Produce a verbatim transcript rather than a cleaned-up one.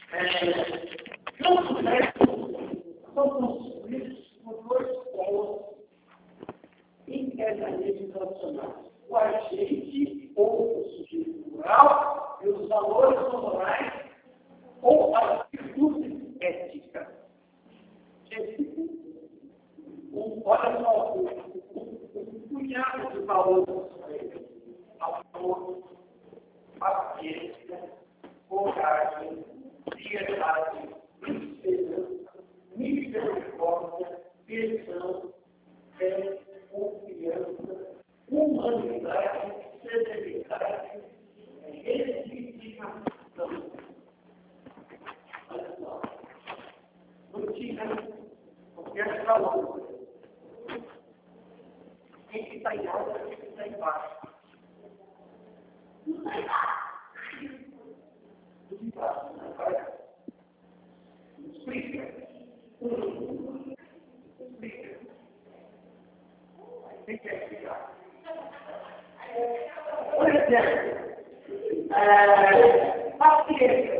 É, não sucessos são construídos por dois polos internamente relacionados. O agente ou o sujeito moral e os valores morais ou as virtudes éticas. Um, olha só, um, um, um punhado de valores: amor, paciência, coragem, piedade, esperança, misericórdia, perdão, fé, confiança, humanidade, serenidade, resignação. Olha só, não tinha qualquer valor. Quem que está em alta, quem que está embaixo. Não está embaixo. Tudo embaixo, não vai. Explica. Explica. Quem quer explicar? Por exemplo, é, paciência.